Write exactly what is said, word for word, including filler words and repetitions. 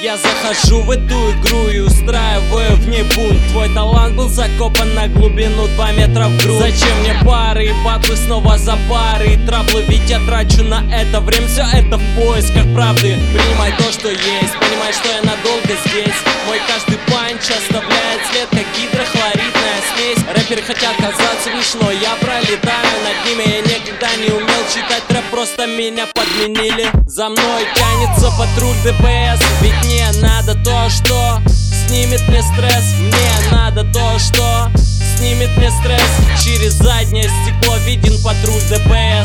Я захожу в эту игру и устраиваю в ней бунт. Твой талант был закопан на глубину два метра в грудь. Зачем мне пары и батлы снова за пары и траблы? Ведь я трачу на это время, все это в поисках правды. Принимай то, что есть, понимай, что я надолго здесь. Мой каждый панч оставляет след, как гидрохлоридная смесь. Рэперы хотят казаться выше, но я пролетаю над ними. Я никогда не умел читать рэп, просто меня подменили. За мной тянется патруль ДПС, ведь мне надо то, что снимет мне стресс. Мне надо то, что снимет мне стресс. Через заднее стекло виден патруль ДПС.